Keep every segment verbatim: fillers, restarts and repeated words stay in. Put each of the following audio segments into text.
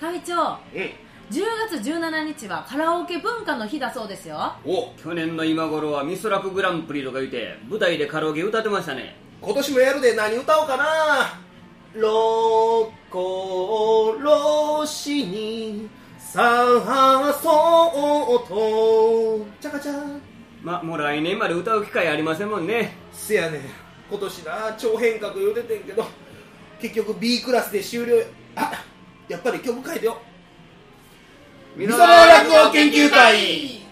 会長、 うん、 じゅうがつじゅうしちにちはカラオケ文化の日だそうですよ。 お、 去年の今頃はミスラクグランプリとか言って舞台でカラオケ歌ってましたね。 今年もやるで。何歌おうかな。心しにさそうとチャカチャ。 ま、もう来年まで歌う機会ありませんもんね。 せやねん、今年な超変革言うててんけど結局 B クラスで終了。あ、やっぱり曲変えてよ。みその落語研究会。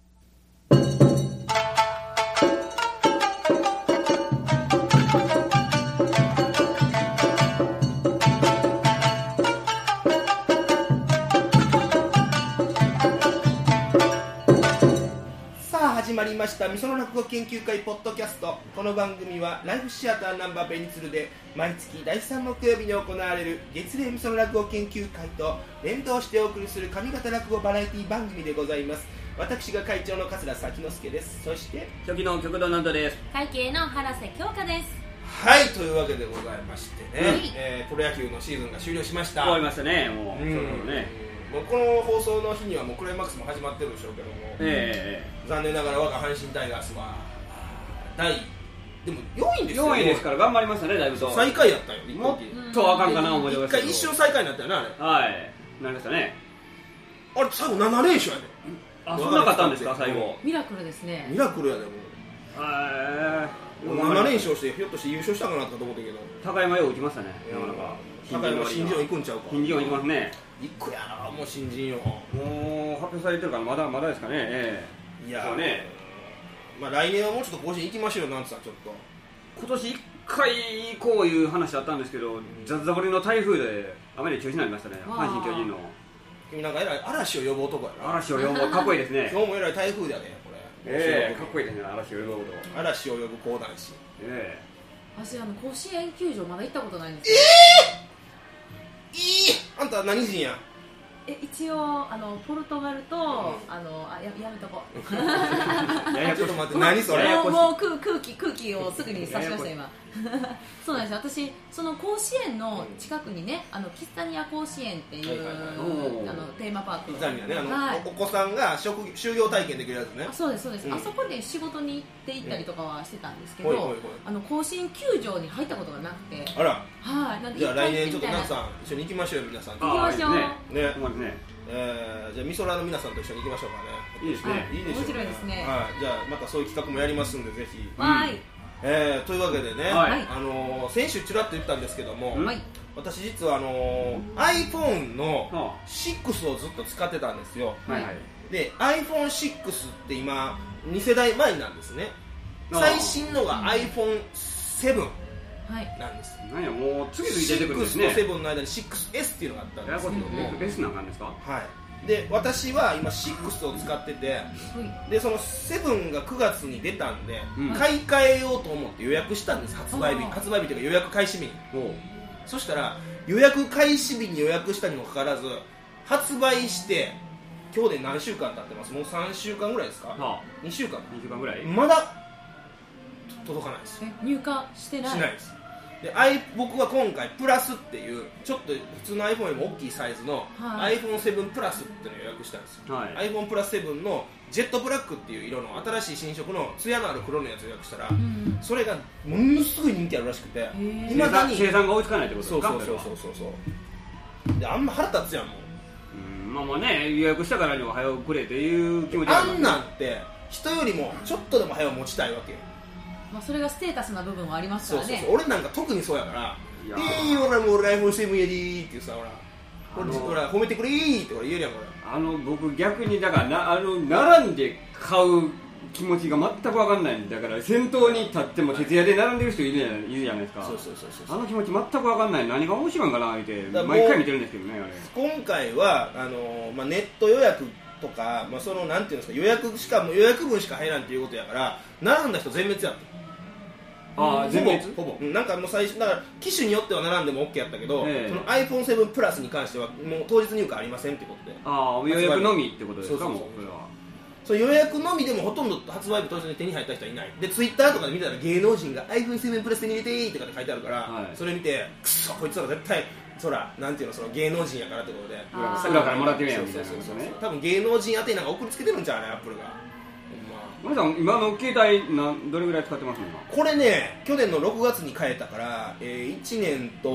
始まりましたみその落語研究会ポッドキャスト。この番組はライフシアターナンバーベニツルで毎月だいさん木曜日に行われる月例みその落語研究会と連動してお送りする上方落語バラエティ番組でございます。私が会長の桂崎之助です。そして初期の極道なんとです。 会計の原瀬京香です。 はい、というわけでございましてね、 はい、 えー、プロ野球のシーズンが終了しました。 終わりましたね。もう、 うん、 そろそろね。 もうこの放送の日にはもうクライマックスも始まってるでしょうけども、 えー、残念ながら我が阪神タイガースはだいでもよんいですよ。 よんいですから頑張りましたね、だいぶと。 最下位やったよ。 もっとあかんかな思いましたけど、 一回一瞬最下位になったよな、あれ。 はい、なりましたね。 あれ最後ななれんしょやで。 あ、そんなかったんですか最後。 ミラクルですね。 ミラクルやで。もうななれんしょうしてひょっとして優勝したかなと思ったけど、 高山よう打ちましたね。なかなか高山新人王行くんちゃうか。 新人王行きますね。 行くやろ、もう新人王もう発表されてるからまだまだですかね。ええ、いやそうね、 まあ来年はもうちょっと甲子園行きましょうよ。なんつったらちょっと今年いっかい行こういう話あったんですけど、ザッザ降りの台風で雨で中止になりましたね。阪神巨人の君なんかえらい嵐を呼ぶ男やな。 嵐を呼ぶかっこいいですね。 今日もえらい台風だねこれ。 ええー、かっこいいですね。嵐を呼ぶ男。 嵐を呼ぶ講談師。 ええー、私あの甲子園球場まだ行ったことないんですよ。 えー、いい、あんた何人や。 え、一応あのポルトガルと、うん、あのあ や, やめとこややちょっと待って、何それ。 もうもう空空気空気をすぐに察しました今。そうなんですよ。私その甲子園の近くにね、あのキッザニア甲子園っていう、はいはいはい、あのテーマパーク。 キッザニアね、あの、 はい、 お子さんが職就業体験できるやつね。 あ、そうですそうです、うん、あそこで仕事に行って行ったりとかはしてたんですけど、うん、ほいほいほい、あの甲子園球場に入ったことがなくて。 あら、 はい、なんでじゃあ来年ちょっと皆さん一緒に行きましょうよ。皆さん行きましょうね。 ねね、えー、じゃあみそらの皆さんと一緒に行きましょうかね。 いいですね。 いいでしょうね。 面白いですね。 はい、じゃあまたそういう企画もやりますんでぜひ。 はい、うん、 えー、というわけでね、 はい、 あのー、先週ちらっと言ったんですけども、 はい、 私実はあのー、iPhone のシックスをずっと使ってたんですよ。 はいはい、 で アイフォンシックス って今に世代前なんですね。最新のが アイフォンセブンなんです。 なんや、もう次々出てくるんですね。 シックスとセブンの間に シックスエス っていうのがあったんですけども、 ベスなんなんですか。 はい。で私は今シックスを使ってて、でそのセブンがくがつに出たんで、うん、買い替えようと思って予約したんです。発売日発売日というか予約開始日に。そしたら予約開始日に予約したにもかかわらず発売して今日で何週間経ってます。もうさんしゅうかんぐらいですか、はあ、にしゅうかんにしゅうかんぐらいまだ届かないです。 え、入荷してない。 しないです。で僕は今回プラスっていうちょっと普通の iPhone よりも大きいサイズの アイフォンセブン プラスっていうのを予約したんですよ、はい、iPhone プラスセブンのジェットブラックっていう色の新しい新色の艶のある黒のやつを予約したら、うん、それがものすごい人気あるらしくて、 いまだに生産が追いつかないってことですか。 そうそうそうそうそうで、あんま腹立つやんもう。 うん、まあまあね、予約したからには早くくれっていう気持ちあんなんって人よりもちょっとでも早く持ちたいわけよ。 まあ、それがステータスな部分はありますからね。 そうそうそう、俺なんか特にそうやから「いい俺もう アイフォンセブン やでー」って言うさ、ほらほら褒めてくれーって俺言えるやん。これあの僕逆にだからな、あの並んで買う気持ちが全く分かんないんだから、先頭に立っても徹夜で並んでる人いるじゃない、いるじゃないですか。 そうそうそうそう、 あの気持ち全く分かんない。何が面白いんかなって毎回見てるんですけどね。あれ今回はあの、まあ、ネット予約とか、まあ、そのなんていうんですか、予約しかも予約分しか入らんっていうことやから並んだ人全滅やった。 あ、全滅ほぼほぼなんかもう最初だから機種によっては並んでも OK やったけど、えー、その アイフォンセブン プラスに関してはもう当日入荷ありませんってことで。 ああ、予約のみってことですか。そうそうそう、もうそう予約のみでもほとんど発売日当日に手に入った人はいない。でツイッターとかで見たら芸能人が アイフォンセブン プラス手に入れていいとかって書いてあるから、はい、それ見てくそこいつら絶対そらなんていうのその芸能人やからってことで裏からもらってるやんみたいなことね。 多分芸能人宛てになんか送りつけてるんちゃうねアップルが。 皆さん今の携帯なんどれぐらい使ってますの？ これね去年のろくがつに変えたから、えー、いちねんと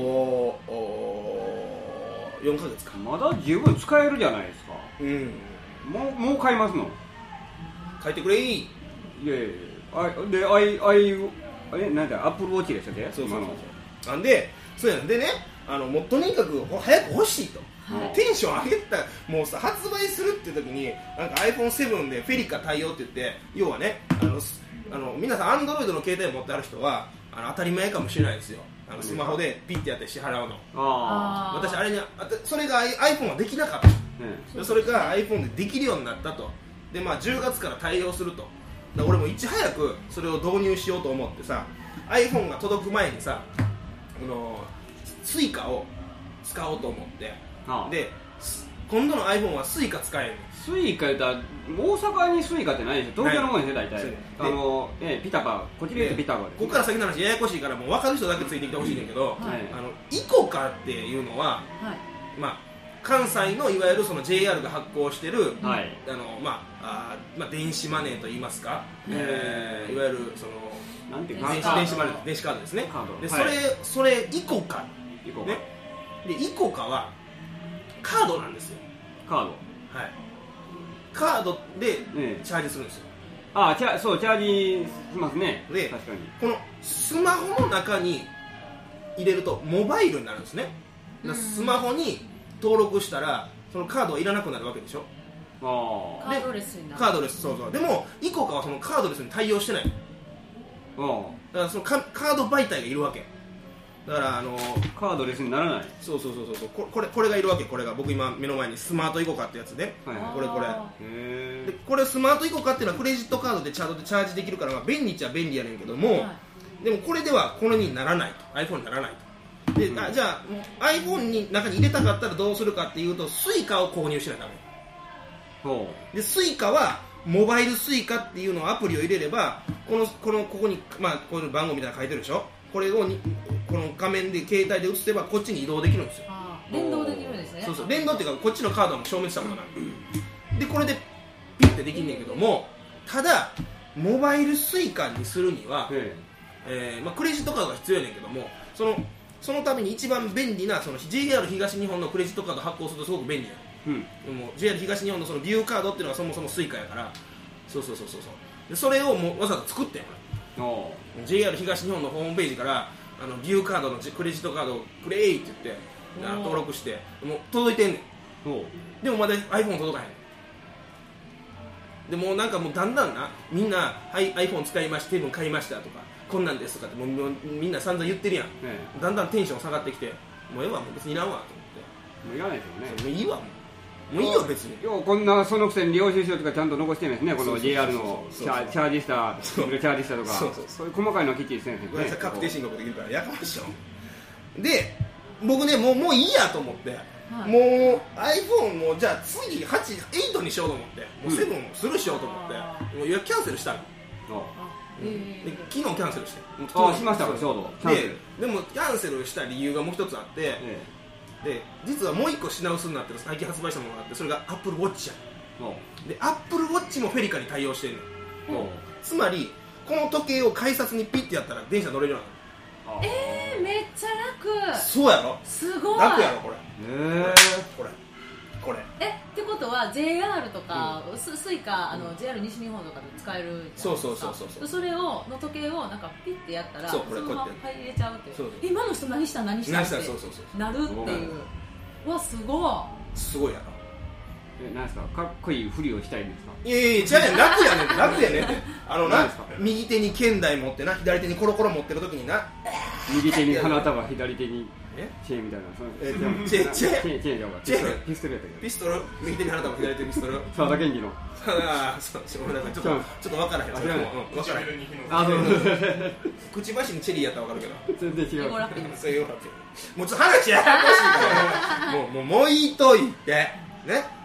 よんかげつか。 まだ十分使えるじゃないですか。 うんもうもう買いますの？ 変えてくれいい。 いやいやいやあであいあいえなんだアップルウォッチでしたっけ？ そうそうそうなんでそうやんでねあのもうとにかく早く欲しいと、はい、テンション上げたもうさ発売するって時になんか アイフォンセブン でフェリカ対応って言って要はねあのあの皆さん Android の携帯を持ってある人はあの当たり前かもしれないですよ。あのスマホでピッてやって支払うの。あ私あれにあそれが iPhone はできなかった、うん、それが iPhone でできるようになったと。でまあじゅうがつから対応すると。だ俺もいち早くそれを導入しようと思ってさ iPhone が届く前にさあのスイカを使おうと思って、はあ、で今度の iPhone はスイカ使える。 スイカ言ったら大阪にスイカってないでしょ。東京のもんですね大体。あのえピタパこっちで言うとピタパで、ね、 ここから先の話ややこしいからもう分かる人だけついてきてほしいねんけど、はい、あのイコカっていうのは、はい、まあ関西のいわゆるその ジェイアール が発行してる、はい、あのまあ、あまあ電子マネーといいますか、えー、いわゆるそのなんていうか電子電子マネー電子カードですね。でそれ、はい、それイコカイコカ、ね、でイコカはカードなんですよ。 カードはいカードでチャージするんですよ。 ああチャそうチャージしますね。で確かにこのスマホの中に入れるとモバイルになるんですね。スマホに登録したらそのカードはいらなくなるわけでしょ。 あカードレスになる。 カードレスそうそうでもイコカはそのカードレスに対応してない。あだからその カ, カード媒体がいるわけだからあのカードレスにならない。 そうそうそうそうこれこれがいるわけ。これが僕今目の前にスマートイコカってやつで、はい、これこれへでこれスマートイコカっていうのはクレジットカードでチャートでチャージできるから、まあ、便利っちゃ便利やねんけども、はい、でもこれではこれにならないと iPhone にならないとで、うん、あじゃあ iPhone に中に入れたかったらどうするかっていうとスイカを購入しないとダメでスイカはモバイルスイカっていうのをアプリを入れればこのこのここに、まあ、こういう番号みたいなの書いてるでしょ。これをにこの画面で携帯で映せばこっちに移動できるんですよ。 あ連動できるんですね。 そうそう連動っていうかこっちのカードも証明したことないでこれでピッてできんねんけどもただモバイルスイカにするには、えーまあ、クレジットカードが必要やねんけどもそのそのために一番便利なその ジェイアール 東日本のクレジットカード発行するとすごく便利や、うん、でも ジェイアール 東日本のそのビューカードっていうのはそもそもスイカやからそうそうそうそうでそれをもうわざわざ作ってんの ジェイアール 東日本のホームページからあのビューカードのクレジットカードをくれーって言って登録してもう届いてんねん。でもまだ iPhone 届かへんでもうなんかもうだんだんなみんな、はい、iPhone 使いましたセブン買いましたとかこんなんですとかってもうもうみんな散々言ってるやん、ね、だんだんテンション下がってきてもうええわもう別にいらんわと思ってもういらないですよね。 もういいわもうもういいよ別にようこんなそのくせに領収書とかちゃんと残してないですね。この ジェイアール のチャージしたチャージしたとかそうそうそういう細かいのきっちりしてるんですね。 確定申告できるからやかましょで僕ねもうもういいやと思って、はい、もう iPhone もじゃあ次はち、はちにしようと思ってもうセブンをスルーしようと思って、うん、もう予約キャンセルしたの。うん、で昨日キャンセルしてあしましたかちょうどででもキャンセルした理由がもう一つあって、ええ、で実はもう一個品薄になってる最近発売したものがあってそれが Apple Watch やで Apple Watch もフェリカに対応してるのつまりこの時計を改札にピッてやったら電車乗れるようになる。 えー、めっちゃ楽。 そうやろすごい楽やろこれえー、 これこれえってことは ジェイアール とか、うん、ス, スイカあの ジェイアール 西日本とかで使えるじゃないですか。 そうそうそうそうそれをの時計をなんかピッてやったらそうこれそのまま入れちゃうっていう。そう今の人何した何したってなるっていう。わすごいすごいやろ。 えなんですかかっこいいふりをしたいんですか。 いやいや違うねん楽やねんって楽やねんってあのな右手に剣台持ってな左手にコロコロ持ってる時にな右手に花束左手にチェーンみたいなえチェーンチェーンチェーンじゃんピストルピストルやったけどピストル右手に花束左手にピストル沢田研二のああそうごめんなさいちょっとちょっと分からへん分からへんあそうくちばしにチェリーやったら分かるけど全然違うそういうもうちょっと話ややこしいからもうもうもういいといてね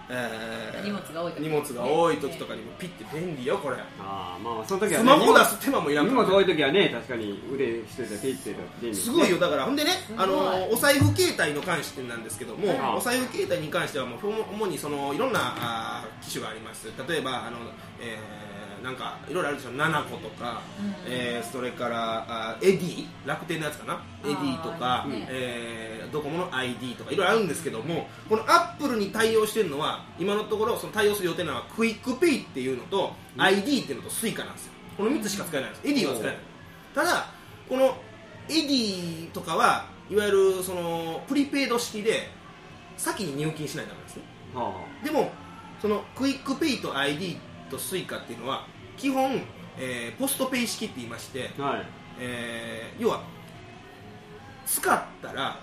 えー、 荷物が多い時、 荷物が多い時とかにもピッて便利よこれ。 ああまあその時は、ね、 スマホ出す手間もいらん荷物多い時はね確かに腕一人でピッて便利、 すごいよ。だからほんでね、あのお財布携帯の関してなんですけども、はい、お財布携帯に関してはもう主にそのいろんなあ機種があります。例えばあの、えー、なんかいろいろあるでしょ。ナナコとか、うんえー、それからあエディ楽天のやつかな、エディとか、ねえー、ドコモの アイディー とかいろいろあるんですけども、このアップルに対応してるのは今のところその対応する予定なのはクイックペイっていうのと、うん、アイディー っていうのとスイカなんですよ。このみっつしか使えないんです。エディは使えない。ただこのエディとかはいわゆるそのプリペイド式で先に入金しないとダメですね。はあ、でもそのクイックペイと アイディー とスイカっていうのは基本、えー、ポストペイ式って言いまして、はいえー、要は使ったら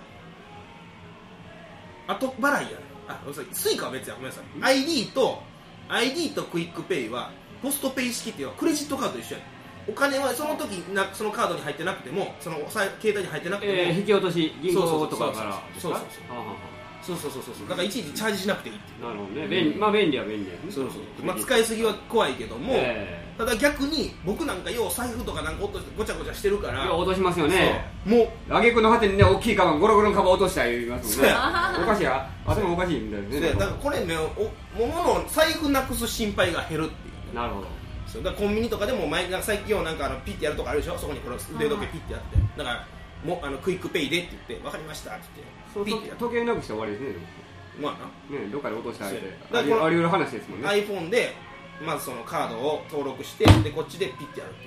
後払いやる。あ、スイカは別やごめんなさい。 アイディー と アイディー とクイックペイはポストペイ式っていうのはクレジットカードと一緒や。お金はその時なそのカードに入ってなくてもその携帯に入ってなくても、 えー、引き落とし銀行とかからですか。 そうそうそうそうそうだからいちいちチャージしなくていいっていう。 なるほどね、便利、まあ便利は便利やね。 そうそう、まあ、使いすぎは怖いけども、えー、ただ逆に僕なんかよう財布とかなんか落としてごちゃごちゃしてるから落としますよね。 もう挙句の果てにね大きいカバンゴロゴロのカバン落とした言いますもんね。おかしいや頭おかしいみたいですね。 だからこれねお物の財布なくす心配が減るっていう、 なるほど。 だからコンビニとかでも前なんか最近はなんかあのピッてやるとかあるでしょ。そこにこの腕時計ピッてやってだからもうあのクイックペイでって言って分かりましたって言ってピッてやって時計なくして終わりですね。 まあなねどっかで落としてあげてあり得る話ですもんね。 iPhone でまずそのカードを登録してでこっちでピッてやるっていう。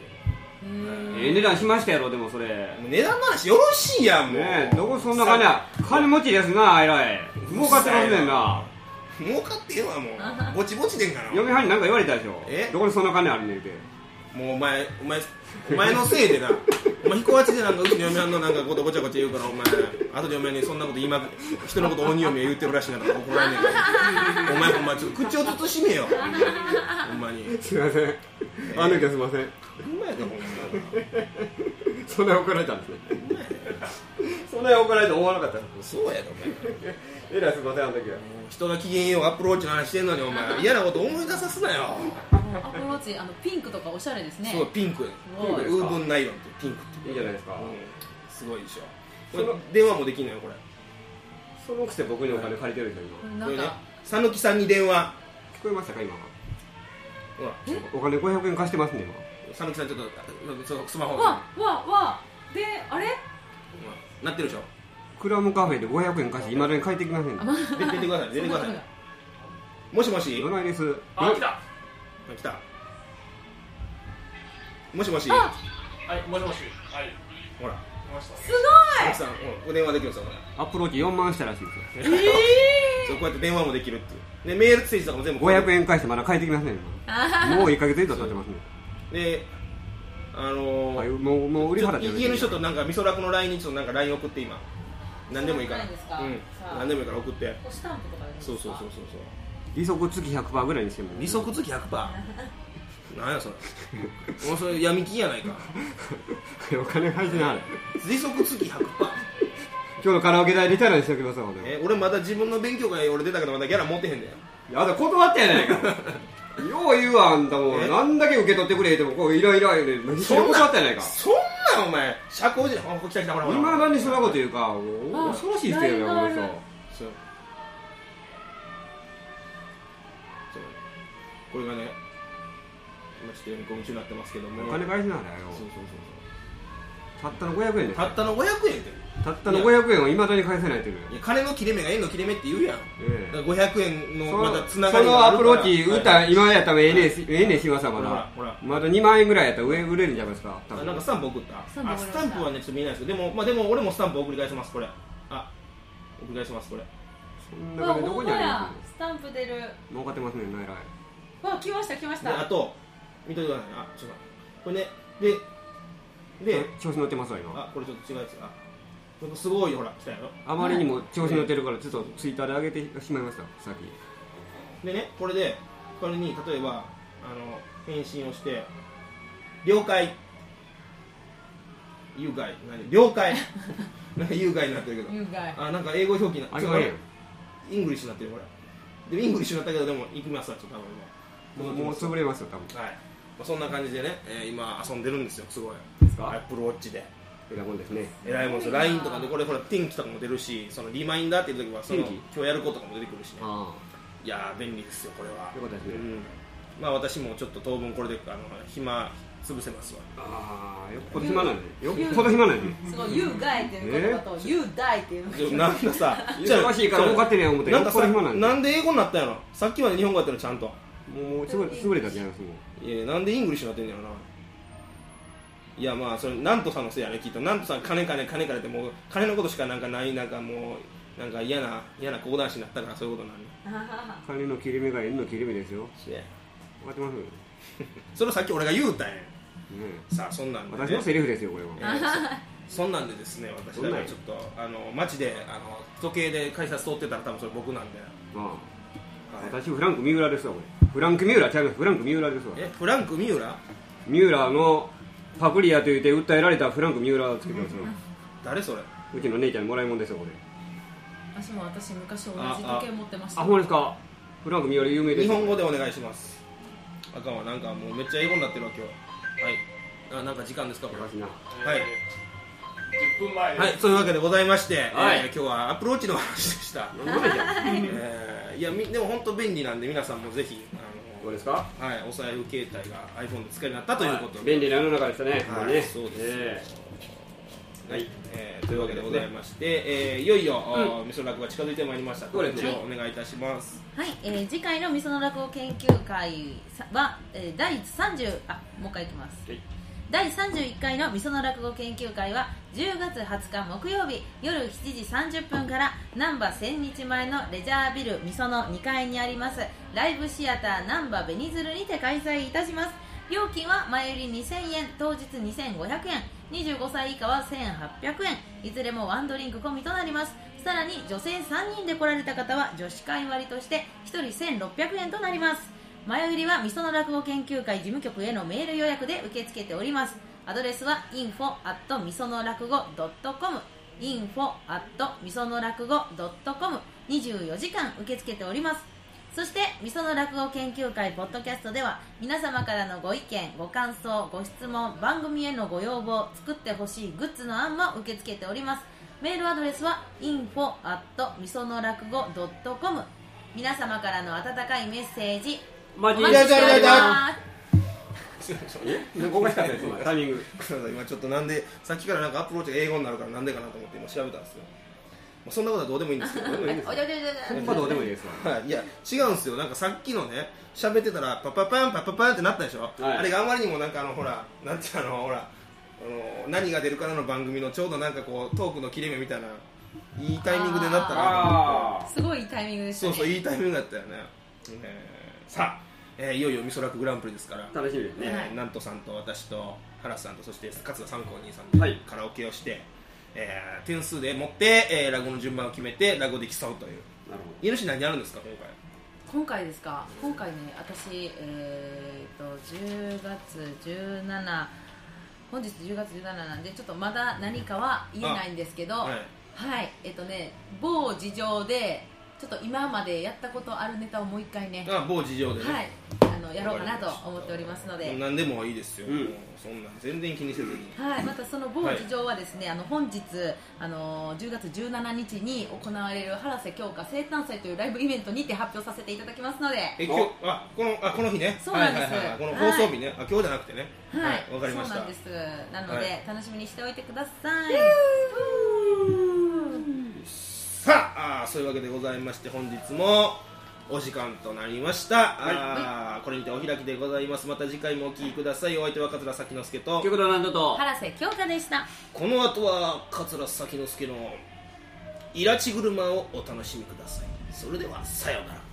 ええ値段しましたやろ。でもそれもう値段の話よろしいやんもうねどこそんな金金持ちですな。えらい儲かってますねんな。 儲かってんわもうぼちぼちでんかな。 嫁はんに何か言われたでしょ。えどこにそんな金あるねんって。 もうお前お前お前のせいでなお前彦八でなんかうちの嫁はんのなんかことごちゃごちゃ言うからお前後で嫁にそんなこと言いまく人のこと鬼嫁言ってるらしいなとか怒られねえからお前お前ちょっと口を慎めよほんまに。 すいません、えー、あの時はすいません。 ほんまやでほんまそんな怒られたんですね。そんな怒られて思わなかった。 そうやでお前えらいすいません。あの時は人が機嫌ようアップローチの話してんのにお前嫌なこと思い出さすなよ。 アップローチあのピンクとかおしゃれですね。 そうピンクウーブンナイロンってピンクっていいじゃないですか、うん、 すごいでしょ。これ電話もできんのよこれ。 そのくせ僕にお金借りてるでしょ今。 これね讃岐さんに電話聞こえましたか今。お金ごひゃくえん貸してますね今。 讃岐さんちょっとスマホわわわであれなってるでしょ。 クラムカフェでごひゃくえん貸して今だに帰ってきません、ね、 出てください出てください。もしもし。 どないです。 あ来た来た。もしもし。 はいもしもし。はいほらすごいさんお電話できるんですよ。 アプローチよんまんしたらしいですよ。 ええー、そうこうやって電話もできるっていうでメールツイートとかも全部ごひゃくえん返してまだ帰ってきませんねもういっかげつ以上経ってますね。 であのー、 はい、もうもう売り払ってる家の人となんかみそらくの ライン にちょっとなんか ライン 送って今何でもいいからうん何でもいいから送ってスタンプとかでそうそうそうそう利息月 ひゃくパーセント ぐらいにしても利息月 ひゃくパーセント 何やそれもうそれ闇金やないかお金返してない利息月 ひゃくパーセント今日のカラオケ代リターンしておきますわ。 え俺まだ自分の勉強会俺出たけどまだギャラ持ってへんだよ。 やだ断ってやないかよう言うわあんたもうなんだけ受け取ってくれってもこうイライラで必死で断ってやないか。 そんなお前社交辞令来た来たほらほら今何にそんなこと言うか恐ろしい人やねこの人。 そうこれがね今ちょっと読み込み中になってますけどもお金返しなはれよ。 そうそうそうたったのごひゃくえんでたったのごひゃくえんってたったのごひゃくえんをいまだに返せないっていう。 いや金の切れ目が円の切れ目って言うやん、ええ、ごひゃくえんのまだつながりがあるからそのアプローチ売ったら今やったらええねええねしますわ。まだまだにまんえんぐらいやったら上売れるんじゃないですか。 なんかスタンプ送ったあスタンプはねちょっと見えないですけどでも、まあ、でも俺もスタンプ送り返しますこれあ送り返しますこれそんな金どこにあるの。 スタンプ出る儲かってますねなえらい。 わ来ました来ましたあと見といてくださいねあちょっとこれねでで調子乗ってますわ今。 あこれちょっと違うやつあちょっとすごいほら来たやろ。 あまりにも調子乗ってるからちょっとツイッターで上げてしまいましたさっきでねこれでこれに例えばあの返信をして了解有害何了解なんか有害になってるけど有害あなんか英語表記なあれイングリッシュになってるこれでイングリッシュになったけどでも行きますわちょっと多分もう潰れますよ多分。 はい、まあ、そんな感じでね、えー、今遊んでるんですよすごいですか。 アップルウォッチでえらいもんですね。 えらいもんですよ ライン とかでこれほら天気とかも出るしそのリマインダーっていう時はその天気今日やることとかも出てくるしねあいやー便利ですよこれはよかったですね。 うんまあ私もちょっと当分これであの暇潰せますわああよっぽど暇なんでよっぽど暇なんですごい You guy っていう言葉と You die っていうのがなんかさ忙しいから儲かってねえ思ってよっなんかさぽど暇なんでなんで英語になったんやろさっきまで日本語やったのちゃんともうすぐ優れたじゃないですか。 いやなんでイングリッシュになってんのやろないやまあそれなんとさんのせいやねきっとなんとさん金金金金ってもう金のことしかなんかないなんかもうなんか嫌な嫌な講談師になったからそういうことになる金の切れ目が縁の切れ目ですよ。 せや分かってますね。 それをさっき俺が言うたんやさあそんなんで、ね、 私のセリフですよこれは。 えーそそんなんでですね私だからちょっとあの街であの時計で改札通ってたら多分それ僕なんで、 ああはい、 私フランク・三浦ですわこれ。フランク・三浦ちゃいますフランク・三浦ですわ。 えフランク三浦三浦のパクリやと言って訴えられたフランク・三浦をつけてますよ。 誰それうちの姉ちゃんにもらいもんですよこれ。 私も私昔同じ時計持ってましたあほんですか。フランク・三浦有名です。 日本語でお願いします。あかんわなんかもうめっちゃ英語になってるわ今日はいあなんか時間ですかこれおかしいな。 はいじゅっぷんまえです。 はい、そういうわけでございまして、 はいえー今日はアップルウォッチの話でした、 なんでじゃん。 えーいやみでも本当便利なんで皆さんもぜひあどうですか。 の、はい、お財布携帯が iPhone で使えるようになったということで、 便利な世の中でしたね。 はいもうねそうです、 えはいえーというわけでございまして、えーいよいよ、うん、みそ落が近づいてまいりました。 そうですね告知をお願いいたします。 はい、えー次回のみその落語研究会は、えー、第さんじゅうあもう一回いきます、 はいだいさんじゅういっかいのみその落語研究会はじゅうがつはつか木曜日夜しちじさんじゅっぷんから難波千日前のレジャービルみそのにかいにありますライブシアター難波紅鶴にて開催いたします。料金は前売りにせんえん当日にせんごひゃくえんにじゅうごさい以下はせんはっぴゃくえんいずれもワンドリンク込みとなります。さらに女性さんにんで来られた方は女子会割としてひとりせんろっぴゃくえんとなります。前売りはみその落語研究会事務局へのメール予約で受け付けております。アドレスは インフォ アット みその落語 ドットコム インフォ アット みその落語 ドットコム にじゅうよじかん受け付けております。そしてみその落語研究会ポッドキャストでは皆様からのご意見ご感想ご質問番組へのご要望作ってほしいグッズの案も受け付けております。メールアドレスは インフォ アット みその落語 ドットコム 皆様からの温かいメッセージマジお待ちしております。 えごめんなさいですタイミング。 今ちょっとなんでさっきからなんかアプローチが英語になるからなんでかなと思って今調べたんですよ。まあそんなことはどうでもいいんですけど。 どうでもいいですおいでおいでおいでほんまどうでもいいですわ。 はい、いや違うんですよ。なんかさっきのね喋ってたらパパパンパパパンってなったでしょ、 はい、 あれがあまりにもなんかあのほらなんていうのほらあの何が出るかなの番組のちょうどなんかこうトークの切れ目みたいないいタイミングでなったなと思って。 すごいいいタイミングでしたね。 そうそういいタイミングだったよね、えー、さあ、えー、いよいよみそらくグランプリですから楽しみですね、 えー、なんとさんと私と原さんとそして勝田三光兄さんはいでカラオケをして、えー、点数で持って、えー、落語の順番を決めて落語で競うという。 なるほ家主何やるんですか今回。 今回ですか。今回ね私えー、とじゅうがつじゅうしち本日じゅうがつじゅうしちなんでちょっとまだ何かは言えないんですけど、 はいはいえっ、とね某事情でちょっと今までやったことあるネタをもう一回ねあ某事情でね、 はいあのやろうかなと思っておりますので、 何でもいいですよ、 うんもうそんなん全然気にせずに。 はい、またその某事情はですね、はい、あの本日あのじゅうがつじゅうしちにちに行われる原瀬京香生誕祭というライブイベントにて発表させていただきますので、 え今日あこのあこの日ね。 そうなんです、 はいはいはい、この放送日ね、はい、あ今日じゃなくてね。 はいわ、かりました。 そうなんです。なので、 はい、 楽しみにしておいてください。 さああそういうわけでございまして本日もお時間となりました、はい、あこれにてお開きでございます。また次回もお聞きください。お相手は桂咲之助とということなんだと原瀬京香でした。 この後は桂咲之助のイラチ車をお楽しみください。それではさようなら。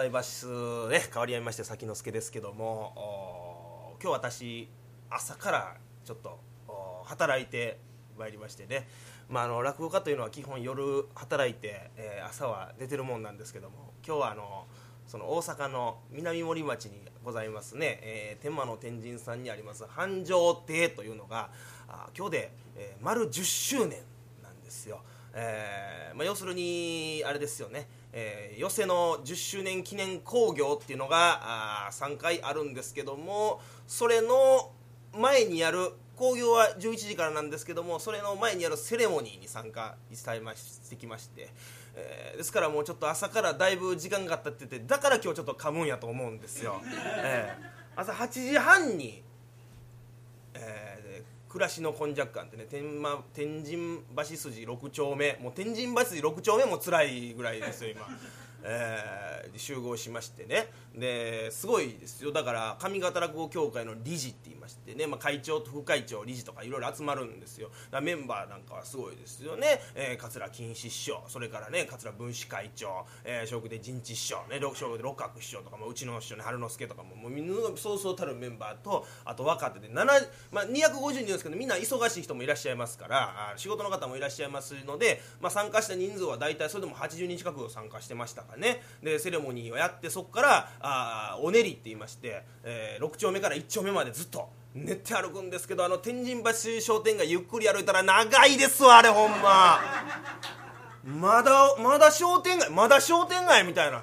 いますね。変わり合いまして崎之助ですけども、今日私朝からちょっと働いてまいりましてね、まあ、あの落語家というのは基本夜働いて、えー、朝は出てるもんなんですけども、今日はあのその大阪の南森町にございますね、えー、天満の天神さんにあります繁盛亭というのがあ今日で、えー、丸じゅっしゅうねんなんですよ。えーまあ、要するにあれですよね、えー、寄席のじゅっしゅうねん記念興行っていうのがあさんかいあるんですけども、それの前にやる興行はじゅういちじからなんですけども、それの前にやるセレモニーに参加してきまして、えー、ですからもうちょっと朝からだいぶ時間が経ってて、だから今日ちょっと噛むんやと思うんですよ、えー、朝はちじはんに、えー、暮らしのこんじゃく館ってね、天, ま、天神橋筋ろくちょうめ、もう天神橋筋ろくちょうめも辛いぐらいですよ今えー、集合しましてね、ですごいですよ。だから上方落語協会の理事って言いましてね、まあ、会長と副会長理事とかいろいろ集まるんですよ。だからメンバーなんかはすごいですよね、えー、桂金枝師匠、それからね桂文枝会長、えー、笑福亭仁智師匠ね、笑福亭六角師匠とかもうちの師匠ね春之助とかももうみんなそうそうたるメンバーと、あと若手でなな、まあ、にひゃくごじゅうにんですけど、みんな忙しい人もいらっしゃいますから、仕事の方もいらっしゃいますので、まあ、参加した人数は大体それでもはちじゅうにん近く参加してましたからね。でセレモニーをやって、そこからあお練りって言いまして、えー、ろくちょうめからいっちょうめまでずっと練って歩くんですけど、あの天神橋商店街ゆっくり歩いたら長いですわあれほんままだまだ商店街まだ商店街みたいなね、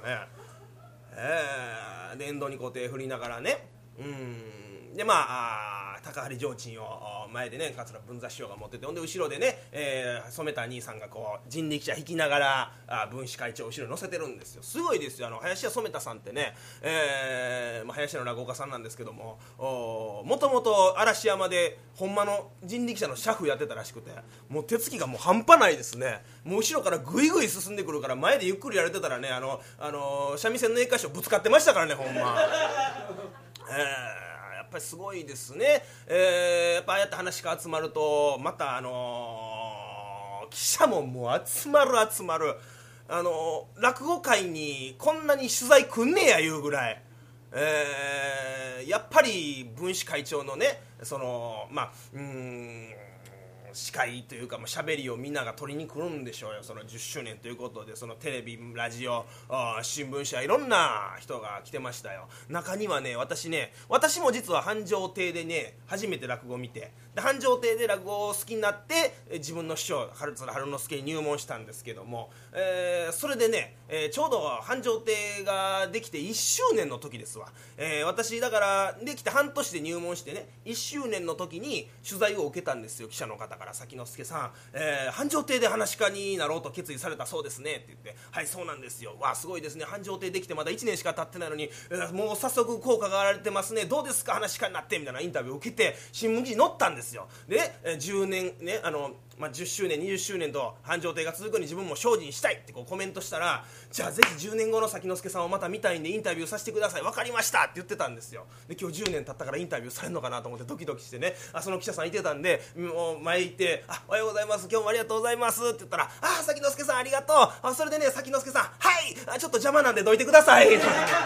えー、で沿道にこう手振りながらね、うんでまああ高張提灯を前でね桂文座師匠が持ってて、ほんで後ろでね、えー、染めた兄さんがこう人力車引きながらあ文枝会長を後ろに乗せてるんですよ。すごいですよ。あの林家染田さんってね、えーまあ、林家の落語家さんなんですけども、もともと嵐山でほんまの人力車の車夫やってたらしくて、もう手つきがもう半端ないですね。もう後ろからグイグイ進んでくるから、前でゆっくりやれてたらね、あの、あの三味線の一箇所ぶつかってましたからねほんまえーやっぱりすごいですね、えー、やっぱああやって話が集まると、またあのー、記者ももう集まる集まる、あのー、落語界にこんなに取材来んねやいうぐらい、えー、やっぱり文枝会長のね、そのまあうーん司会というか、まあ、喋りをみんなが取りに来るんでしょうよ。そのじゅっしゅうねんということで、そのテレビラジオ新聞社いろんな人が来てましたよ。中にはね、私ね私も実は繁盛亭でね初めて落語を見て、で繁盛亭で落語を好きになって自分の師匠春鶴春之助に入門したんですけども、えー、それでね、えー、ちょうど繁盛亭ができていっしゅうねんの時ですわ、えー、私だからできて半年で入門してね、いっしゅうねんの時に取材を受けたんですよ。記者の方から崎之助さん、えー、繁盛亭で噺家になろうと決意されたそうですねって言って、はいそうなんですよ、わあすごいですね、繁盛亭できてまだいちねんしか経ってないのに、えー、もう早速効果があられてますね、どうですか噺家になってみたいなインタビューを受けて新聞記事に載ったんですよ。で、えー、じゅうねんねあのまあ、じゅっしゅうねんにじゅっしゅうねんと繁盛亭が続くに自分も精進したいってこうコメントしたら、じゃあぜひじゅうねんごの崎之助さんをまた見たいんでインタビューさせてください、分かりましたって言ってたんですよ。で今日じゅうねん経ったからインタビューされるのかなと思ってドキドキしてね、あその記者さんいてたんで、もう前行って「あおはようございます、今日もありがとうございます」って言ったら「あ崎之助さんありがとう、あそれでね崎之助さんはいあちょっと邪魔なんでどいてください」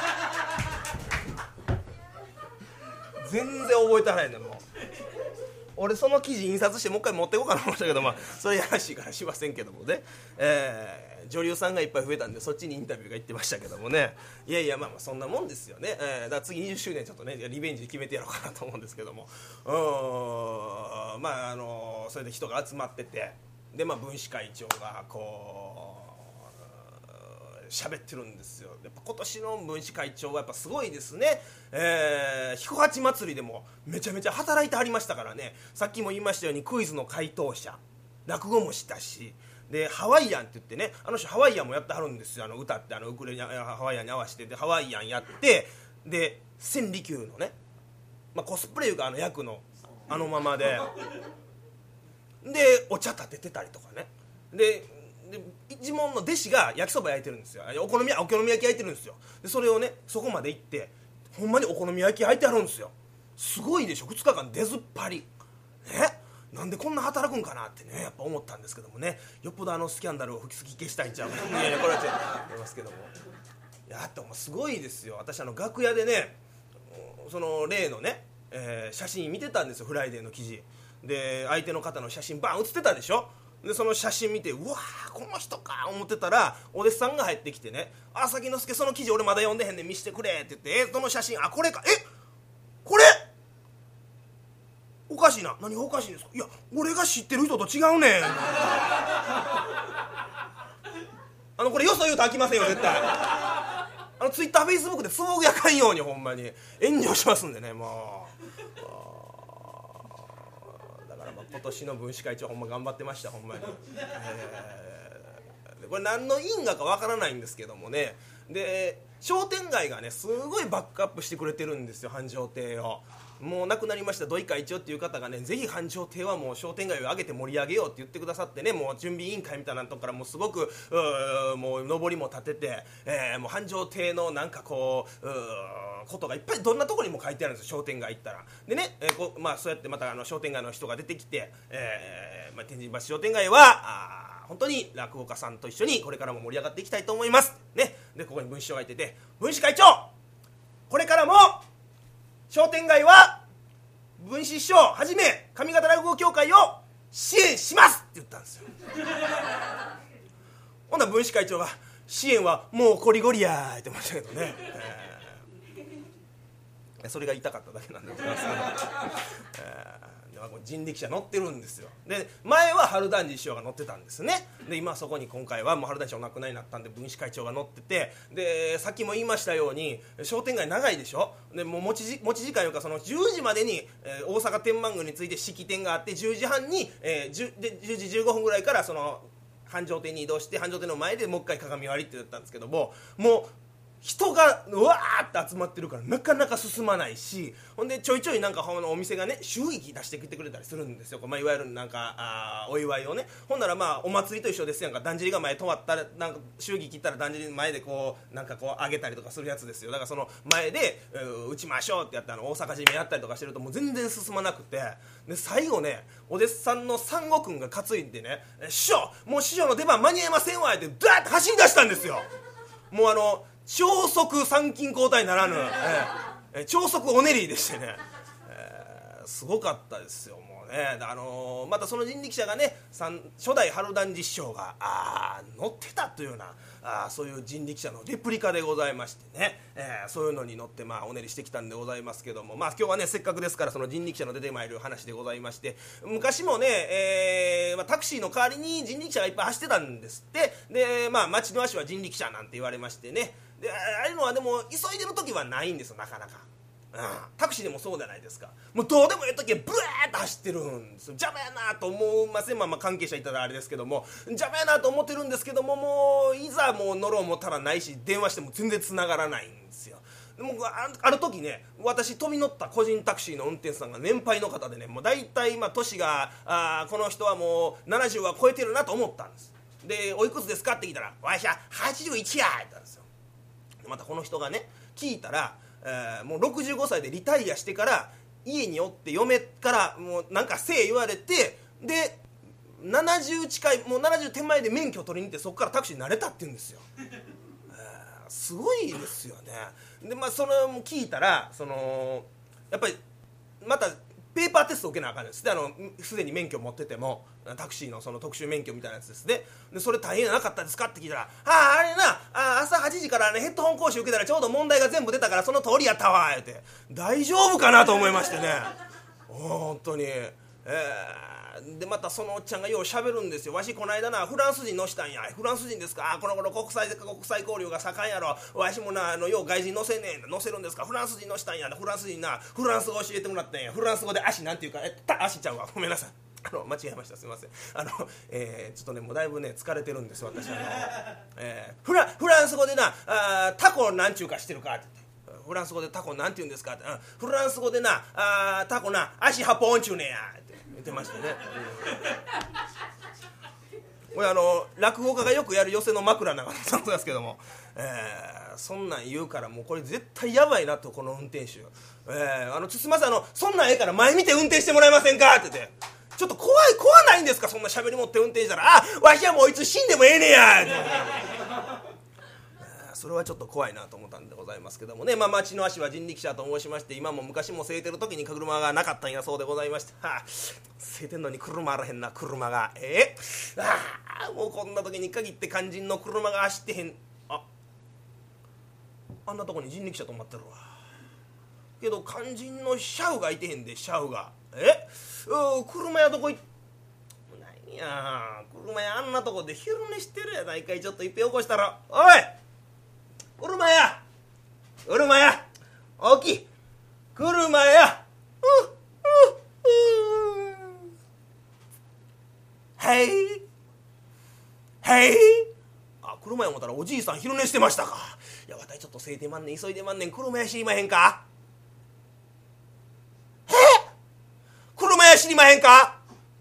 全然覚えてないんだもう。俺その記事印刷してもう一回持っていこうかなと思ったけど、まあそれやらしいからしませんけどもね、えー、女優さんがいっぱい増えたんでそっちにインタビューが行ってましたけどもね、いやいやまあまあそんなもんですよね、えー、だから次にじゅっしゅうねんちょっとねリベンジ決めてやろうかなと思うんですけども、うーんまああのそれで人が集まってて、でまあ文枝会長がこう喋ってるんですよ。やっぱ今年の文枝会長はやっぱすごいですね、えー、彦八祭りでもめちゃめちゃ働いてはりましたからね。さっきも言いましたようにクイズの回答者、落語もしたし、でハワイアンって言ってね、あの人ハワイアンもやってはるんですよ。あの歌ってあのウクレレにハワイアンに合わせてでハワイアンやって、で千里久のね、まあ、コスプレいうかあの役のあのままででお茶立ててたりとかね、でで一門の弟子が焼きそば焼いてるんですよ。お好みお好み焼き焼いてるんですよ。でそれをねそこまで行ってほんまにお好み焼き焼いてあるんですよ。すごいでしょ、ふつかかん出ずっぱりね。なんでこんな働くんかなってねやっぱ思ったんですけどもね、よっぽどあのスキャンダルを吹き消したいんちゃうかいやいやこれはちょっと思いますけども、 いやってすごいですよ。私あの楽屋でねその例のね、えー、写真見てたんですよ。フライデーの記事で相手の方の写真バン写ってたでしょ。でその写真見てうわーこの人か思ってたらお弟子さんが入ってきてね、あさきのすけその記事俺まだ読んでへんねん見してくれって言って、えその写真あこれか、えこれおかしいな、何がおかしいんですか。いや俺が知ってる人と違うねんあのこれよそ言うと飽きませんよ絶対あのツイッターフェイスブックでつぶやかんようにほんまに炎上しますんでね。もうだからまあ今年の分子会長ほんま頑張ってましたほんまに、えー、これ何の因果かわからないんですけどもね、で商店街がねすごいバックアップしてくれてるんですよ繁盛亭を。もう亡くなりました土井会長っていう方がねぜひ繁盛亭はもう商店街を上げて盛り上げようって言ってくださってね、もう準備委員会みたいなとこからもうすごくうもう上りも立てて、えー、もう繁盛亭のなんかこううことがいっぱいどんなところにも書いてあるんですよ商店街行ったら。でね、えーこまあ、そうやってまたあの商店街の人が出てきて、えーまあ、天神橋商店街はあ本当に落語家さんと一緒にこれからも盛り上がっていきたいと思います、ね、でここに分子師匠がいてて、分子会長これからも商店街は分子師匠はじめ上方落語協会を支援しますって言ったんですよほんなら分子会長が支援はもうこりごりやーって言ってましたけどね、えー、それが言いたかっただけなんでございます、えー人力車乗ってるんですよ。で前は春団治師匠が乗ってたんですね。で今そこに今回はもう春団治師匠お亡くなりになったんで分子会長が乗ってて、でさっきも言いましたように商店街長いでしょ。でもう持ちじ持ち時間いうかそのじゅうじまでに、えー、大阪天満宮について式典があってじゅうじはんに、えー、じゅうでじゅうじじゅうごふんぐらいからその繁盛亭に移動して繁盛亭の前でもう一回鏡割りって言ったんですけども、もう人がうわーって集まってるからなかなか進まないし、ほんでちょいちょいなんかお店がね収益出してきてくれたりするんですよ、まあ、いわゆるなんかあお祝いをね。ほんならまあお祭りと一緒ですやんか。だんじりが前止まったらなんか祝儀切ったらだんじり前でこうなんかこう上げたりとかするやつですよ。だからその前で打ちましょうってやってあの大阪締めやったりとかしてるともう全然進まなくて、で最後ねお弟子さんの三悟くんが担いでね「師匠もう師匠の出番間に合いませんわ」ってダーッて走り出したんですよ。もうあの超速参勤交代ならぬ、えー、超速おねりでしてね、えー、すごかったですよもうね。あのー、またその人力車がね初代春団治師匠があ乗ってたというようなあそういう人力車のレプリカでございましてね、えー、そういうのに乗ってまあおねりしてきたんでございますけども、まあ今日はねせっかくですからその人力車の出てまいる話でございまして、昔もね、えーまあ、タクシーの代わりに人力車がいっぱい走ってたんですって。でまあ町の足は人力車なんて言われましてね、でああいうのはでも急いでる時はないんですよなかなか、うん、タクシーでもそうじゃないですか。もうどうでもいい時はブワーッと走ってるんですよ。邪魔やなと思いません、まあ、まあ関係者いたらあれですけども邪魔やなと思ってるんですけども、もういざもう乗ろう思ったらないし電話しても全然繋がらないんですよ。でも あ, ある時ね私飛び乗った個人タクシーの運転手さんが年配の方でね、もう大体まあ年があこの人はもうななじゅうは超えてるなと思ったんです。でおいくつですかって聞いたらわしははちじゅういちやって言ったんですよ。またこの人がね聞いたら、えー、もうろくじゅうごさいでリタイアしてから家におって嫁からもうなんかせえ言われて、でななじゅう近いもうななじゅう手前で免許取りに行ってそこからタクシーに慣れたって言うんですよ、えー、すごいですよね。でまあそれも聞いたらそのやっぱりまたペーパーテスト受けなあかんですで、あのすでに免許持っててもタクシーのその特殊免許みたいなやつですね。でそれ大変じゃなかったですかって聞いたら、あああれなあ朝はちじから、ね、ヘッドホン講習受けたらちょうど問題が全部出たからその通りやったわって大丈夫かなと思いましてね本当に、えー、でまたそのおっちゃんがようしゃべるんですよ。わしこの間なフランス人乗したんや。フランス人ですか。あこの頃国際国際交流が盛んやろ。わしもなあのよう外人乗せねえ乗せるんですか。フランス人乗したんや。フランス人なフランス語教えてもらったんや。フランス語で足なんていうかえた足ちゃうわごめんなさいあの間違えましたすみません。あの、えー、ちょっとねもうだいぶね疲れてるんです私あの、えー、フラフランス語でなあタコなんちゅうかしてるかって言って、フランス語でタコなんて言うんですかって、うん、フランス語でなあタコな足はぽんちゅうねやって言ってましたね、うん、これあの落語家がよくやる寄せの枕なんかなんですけども、えー、そんなん言うからもうこれ絶対やばいなとこの運転手、えー、あのすみませんあのそんなんええから前見て運転してもらえませんかって言って、ちょっと怖い怖ないんですかそんな喋り持って運転したら、あわしはもういつ死んでもええねやってそれはちょっと怖いなと思ったんでございますけどもね、まあ、町の足は人力車と申しまして、今も昔も晴天の時に車がなかったんやそうでございまして、はあ、晴天のに車あらへんな、車がえー、ああもうこんな時に限って肝心の車が走ってへん。ああんなとこに人力車止まってるわ。けど肝心のシャウがいてへんで、シャウがえう車屋どこ行っなんや車屋あんなとこで昼寝してるやないかい。ちょっといっぺん起こしたら、おい車屋車屋大きい車屋うっうっうはいはいあ車屋思ったらおじいさん昼寝してましたか。いやわたいちょっとせいてまんねん急いでまんねん。車屋知りまへんか。え車屋知りまへんか。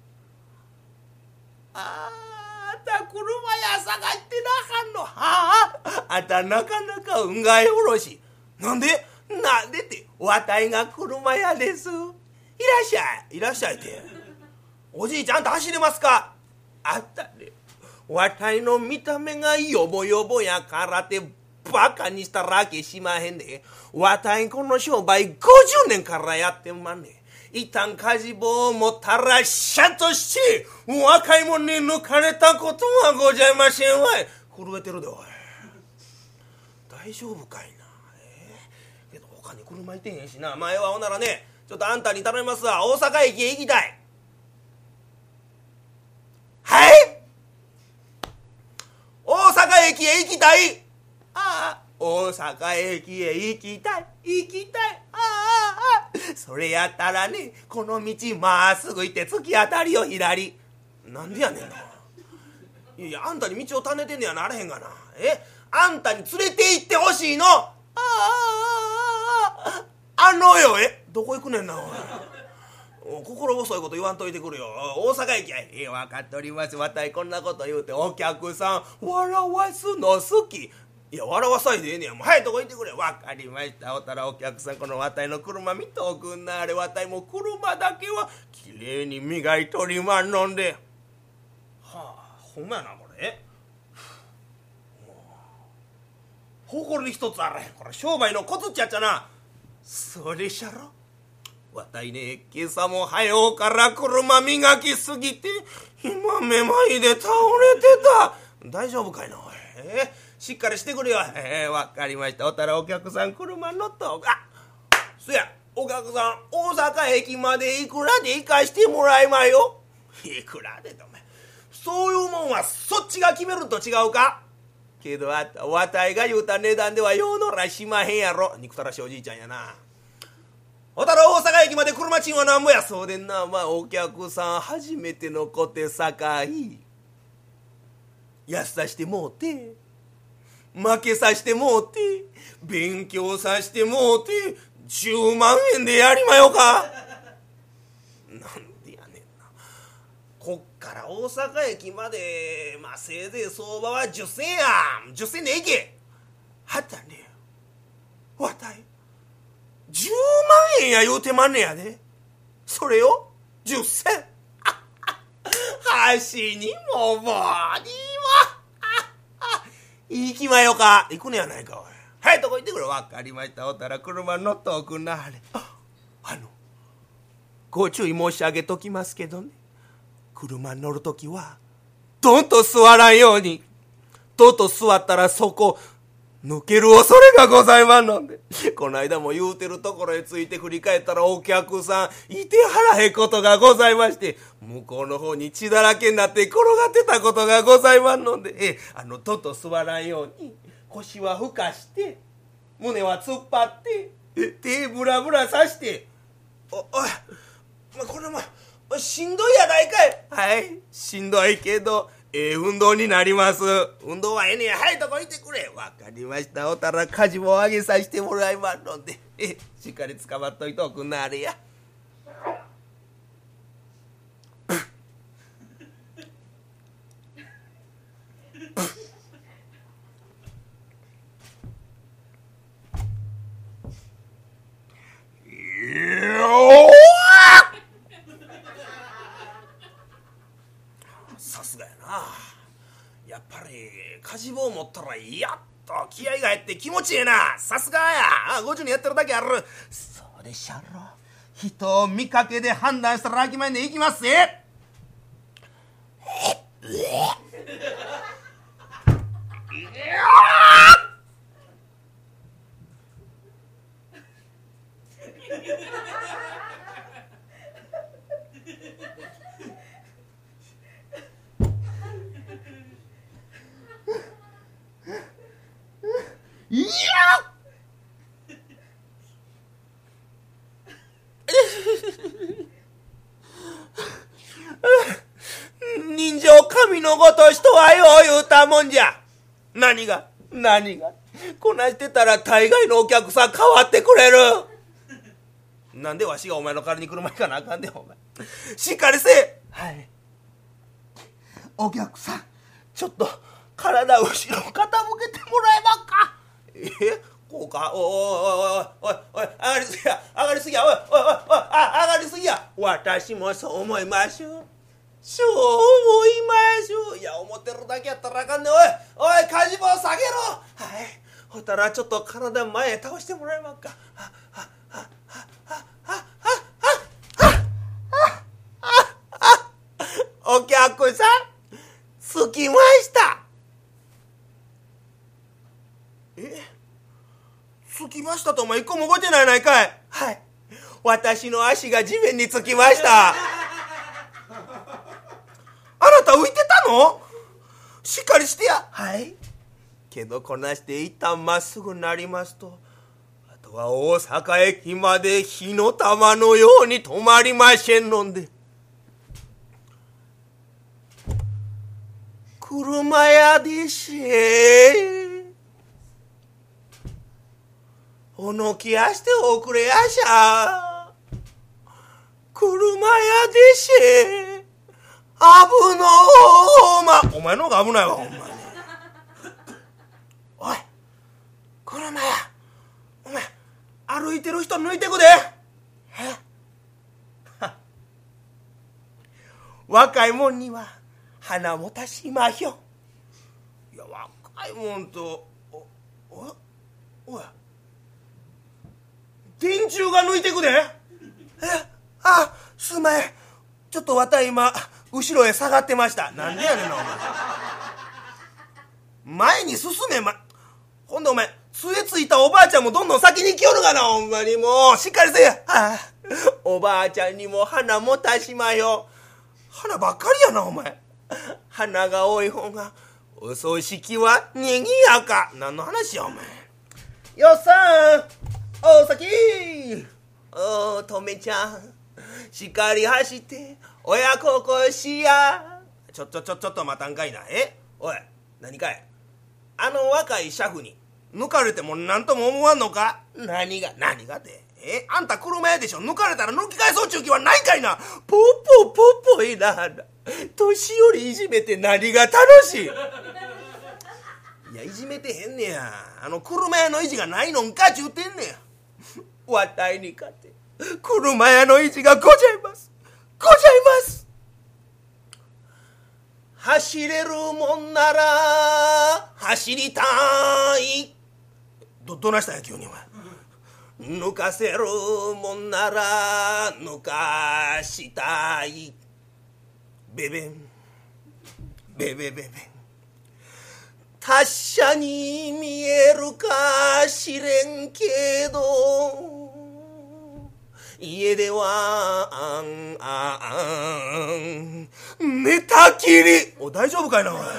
ああた車屋探してなはんの。はああたなかなか運がえおろし。なんでなんでってわたいが車屋です。いらっしゃいいらっしゃいって。おじいちゃんあんた走れますか。あったねわたいの見た目がヨボヨボやからってバカにしたらけしまへんで。わたいこの商売ごじゅうねんからやってまんねん。一旦火事棒を持ったらシャッとして若いもんに抜かれたことはございませんわい。震えてるでおい。大丈夫かいな。えー、けど他に車いてへんしな。前はほんならねちょっとあんたに頼みますわ。大阪駅へ行きたい。はい大阪駅へ行きたい。ああ大阪駅へ行きたい行きたい。ああそれやったらねこの道まっすぐ行って突き当たりよ左。なんでやねんな。いやいやあんたに道を種ねてんねやならへんがな。えあんたに連れて行ってほしいの。あああのよえどこ行くねんなおい。心細いこと言わんといてくるよ。大阪駅や。ええ分かっております。わたいこんなこと言うてお客さん笑わすの好き。いや笑わさいでええねや。もう早いとこ行ってくれ。分かりました。おたらお客さんこのわたいの車見とおくんな。あれわたいも車だけはきれいに磨いとりまんのんで。はあほんまやなこれ。誇り一つあらへん。これ商売のコツっちゃっちゃな。それしゃろわたいね今朝も早うから車磨きすぎて今めまいで倒れてた。大丈夫かいなおい。えー、しっかりしてくれよ。えー、わかりました。おたらお客さん車乗ったおか。そやお客さん大阪駅までいくらで行かしてもらいまよ。いくらでとお前そういうもんはそっちが決めると違うか。けどあたわたいが言うた値段ではようのらしまへんやろ。憎たらしいおじいちゃんやな。おたら大阪駅まで車賃はなんぼや。そうでんな。まあお客さん初めての小手さかい安さしてもうて負けさしてもうて勉強さしてもうてじゅうまんえんでやりまよか。なんでやねんな。こっから大阪駅までまあせいぜい相場はじゅっせんや。じゅっせんで行け。はたねわたいじゅうまんえんや言うてまんねやで。それをじゅっせん箸にも棒にも行きまよか。行くねやないかおい。はいとこ行ってくれ。分かりました。おたら車乗っとおくんなはれ。ああのご注意申し上げときますけどね車乗るときはどんと座らんように。どんと座ったらそこ抜ける恐れがございまんので。この間も言うてるところへついて振り返ったらお客さんいてはらへんことがございまして向こうの方に血だらけになって転がってたことがございまんのでえあのとっと座らんように腰はふかして胸は突っ張って手ブラブラさしておおい、まあ、これもしんどいやないかい。はいしんどいけどええ運動になります。運動はええねや。はいとこいてくれ。わかりました。おたら家事も上げさせてもらいまんのでえしっかり捕まっといておくんなあれや。さすがやな。やっぱり火事棒持ったらやっと気合が入って気持ちええな。さすがや。ごじゅうにやってるだけある。そうでしゃろ。人を見かけで判断したらあきまえんでいきますぜ。いや人情神のごとしとはよう言うたもんじゃ。何が何がこないしてたら大概のお客さん変わってくれる。なんでわしがお前の代わりに車行かなあかんでお前。しっかりせえ。はい。お客さんちょっと体後ろ傾けてもらえまっか。えこうか。おいおいおいおいおい上がりすぎや上がりすぎやおいおいおいおいあ上がりすぎや。私もそう思いましょう。そう思いましょう。いや思ってるだけやったらあかんね。おいおい舵棒下げろ。はいほたらちょっと体前へ倒してもらえまっか。はははははははお客さん着きました。え着きましたとお前一個も動いてないやないかい。はい私の足が地面につきました。あなた浮いてたの？しっかりしてや。はいけどこなして一旦まっすぐなりますとあとは大阪駅まで火の玉のように止まりませんのんで。車屋でしえおのきやしておくれやしゃ。車屋でしえ危のーまお前の方が危ないわほんまに。おい車屋お前歩いてる人抜いてくで。え若いもんには花もたしまひょ。いや若いもんとおおおい電柱が抜いてくで。えあすんまへんちょっとわた今後ろへ下がってました。なんでやねんなお前前に進めまほんでお前杖ついたおばあちゃんもどんどん先に来よるがなほんまにもうしっかりせえや。ああおばあちゃんにも花もたしまよ。花ばっかりやなお前。花が多い方がお葬式はにぎやか。何の話やお前。よっさんお先おとめちゃんしっかり走って親孝行しや。ちょちょちょちょっと待たんかいな。えおい何かいあの若い車夫に抜かれても何とも思わんのか。何が何がでえあんた車屋でしょ。抜かれたら抜き返そうちゅう気はないかいな。ポポポポいな年寄りいじめて何が楽しい。いやいじめてへんねや。あの車屋の意地がないのんかちゅうてんねや。わたいに勝て車屋の意地がごじゃいますごじゃいます。走れるもんなら走りたい。どどないしたんや急にお前。抜かせるもんなら抜かしたい。ベベンベベベベン達者に見えるかしれんけど家ではあんあん寝たきり。お大丈夫かいなおい。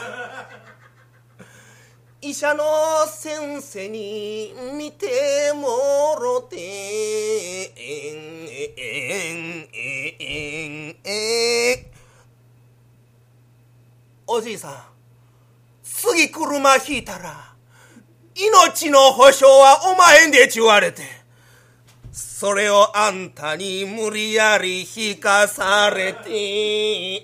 医者の先生に見てもろてえんえんえんえんおじいさん次車引いたら命の保証はおまへんでち言われてそれをあんたに無理やり引かされて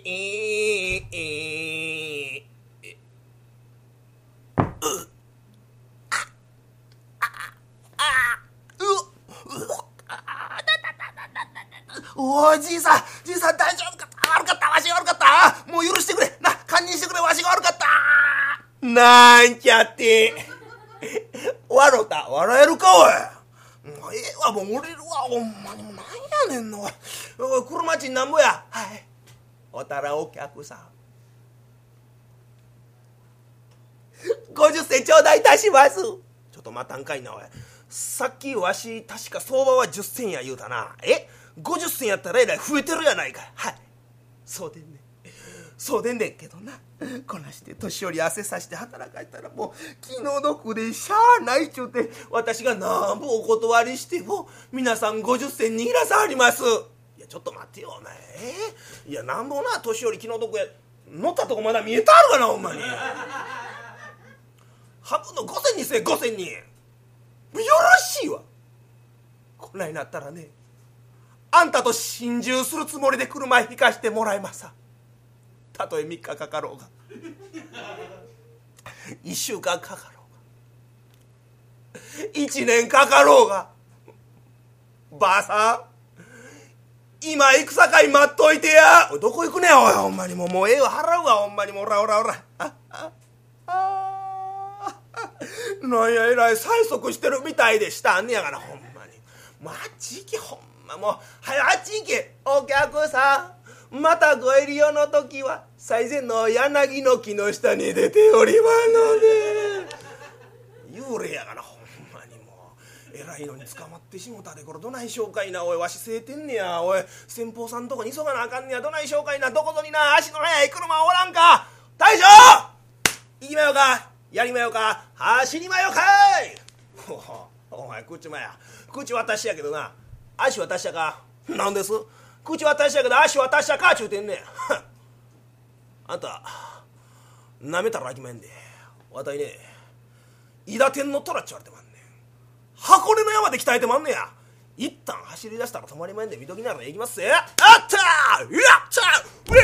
おじいさんじいさん大丈夫か悪かったわしが悪かったもう許してくれな堪忍してくれわしが悪かったなんちゃって笑うた笑えるかおい。ええわもう降りるわほんまにもうなんやねんのおい。おい車賃なんぼや。はいおたらお客さんごじゅっせんちょうだいいたします。ちょっと待たんかいなおい。さっきわし確か相場はじゅっせんや言うたな。えごじゅっせんやったらえらい増えてるやないかい。はいそうでんねんそうでんねんけどなこなして年寄り汗さして働かれたらもう気の毒でしゃあないっちゅうて私がなんぼお断りしても皆さんごじゅっせん握らさはります。いやちょっと待ってよお前。えー、いやなんぼな年寄り気の毒や乗ったとこまだ見えたあるかなほんまに。半分のごせんにせえごせんによろしいわ。こないなったらねあんたと心中するつもりで車引かしてもらいますさ。たとえみっかかかろうがいっしゅうかんかかろうがいちねんかかろうがばあさん今行くさかい待っといてや。どこ行くねんおいほんまにもうもうええわ払うわほんまにもうおらおらおら。あああなんやえらい催促してるみたいでしたあんねやからほんまに。もうあっち行けほんまもうはよあっち行けお客さん。またご入り用の時は最前の柳の木の下に出ておりますので。幽霊やがなほんまにもうえらいのに捕まってしもたでこれどないしようかいな。おいわしせえてんねや。おい先方さんとこに急がなあかんねや。どないしようかいな。どこぞにな足の速い車おらんか。大将行きまようかやりまようか走りまようかい。お前口まや口私やけどな足私やか。なんです口私やけど足私やかちゅうてんねん。あんたなめたらあきまへんで。わたいね伊達天の虎っちゅわれてまんねん。箱根の山で鍛えてまんねや。一旦走り出したら止まりまへんで見ときながら行きますぜ。あったーやったー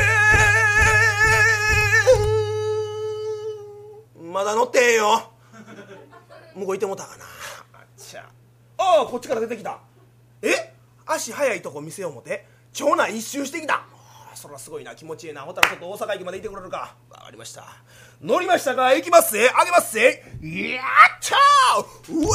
ウェーまだ乗ってへんよ。向こう行ってもたかな。あっちゃああこっちから出てきた。え足速いとこ見せよう思て町内一周してきた。そらすごいな気持ちいいな。ほたらちょっと大阪駅まで行ってくれるか。わかりました乗りましたか行きますぜあげますぜ。やったーウェー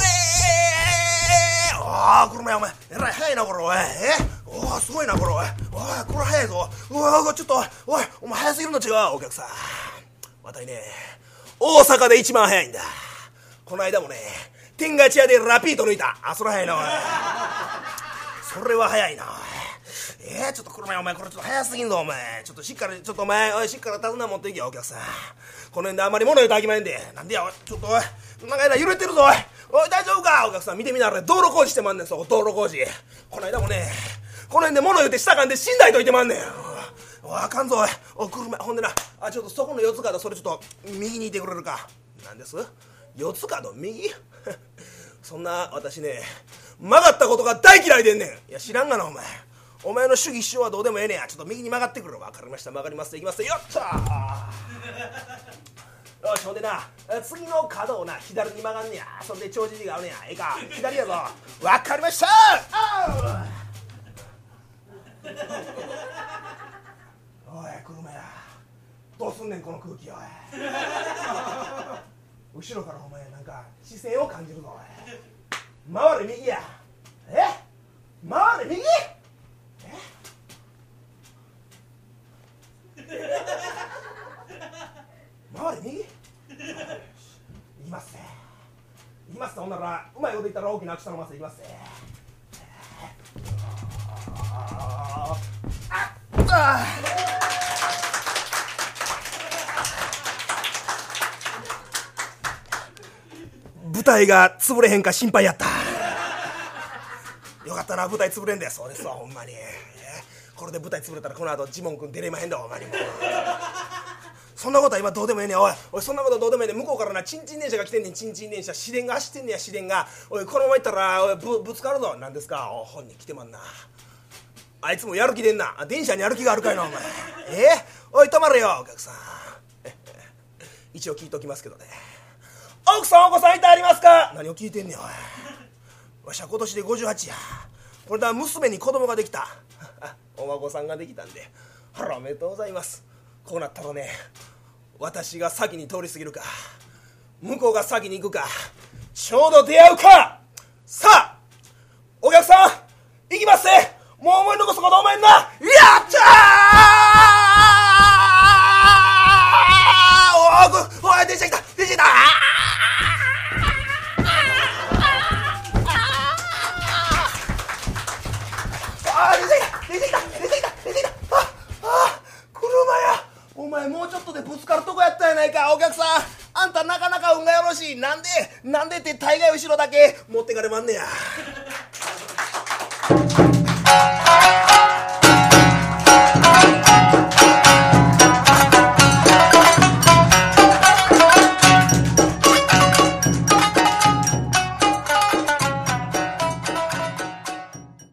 あー車やお前えらい速いなこれおい。えおーすごいなこれおい。おいこれ速いぞ。うわちょっとおいお前速すぎるの違う。お客さんわたいね大阪で一番速いんだ。この間もね天下茶屋でラピート抜いた。あそら速いなおい。それは速いな。えー、ちょっと車やお前これちょっと早すぎんぞお前。ちょっとしっかりちょっとお前おいしっかり手綱持っていけよお客さん。この辺であんまり物言うとあきまへんで。なんでやおいちょっとおいなんかやだ揺れてるぞおい。おい大丈夫かお客さん見てみなはれ道路工事してまんねん。そこ道路工事この間もねこの辺で物言うて下かんで死んだいといてまんねん。おいあかんぞおいおい車ほんでなあちょっとそこの四つ角それちょっと右にいてくれるか。なんです四つ角右そんな私ね曲がったことが大嫌いでんねん。いや知らんがなお前お前の主義主張はどうでもええねや。ちょっと右に曲がってくる。わかりました曲がります。いきますよっとよしほんでな次の角をな左に曲がんねや。それで帳尻が合うねや。ええか左やぞ。わかりましたおい車やどうすんねんこの空気おい後ろからお前なんか視線を感じるぞおい。回れ右や。え回れ右回れ右行きますぜ行きますぜ。ほんならうまいこと言ったら大きなアクションのませ行きますぜ。あっあ舞台が潰れへんか心配やった。よかったな舞台潰れんで。そうですわほんまに、えー、これで舞台潰れたらこの後ジモン君出れまへんだほんまにもうそんなことは今どうでもええねん。おいおいそんなことどうでもええねん。向こうからなチンチン電車が来てんねん。チンチン電車市電が走ってんねや市電が。おいこのまま行ったらおい ぶ, ぶつかるぞ。なんですかお本人来てまんな。あいつもやる気でんな。電車にやる気があるかいなお前。えー、おい止まれよお客さん一応聞いておきますけどね。奥さんお子さんいてありますか。何を聞いてんねんおい。わしは今年でごじゅうはちや。これだ娘に子供ができたお孫さんができたんであらおめでとうございます。こうなったらね私が先に通り過ぎるか向こうが先に行くかちょうど出会うか。さあお客さん行きますね。もう思い残すことお前んな。やったー。おおい出てきた出てきた。あー出てきた出てきた出てきた出てきた。ああ車や。お前もうちょっとでぶつかるとこやったやないか。お客さんあんたなかなか運がよろしい。なんでなんでって大概後ろだけ持ってかれまんねや。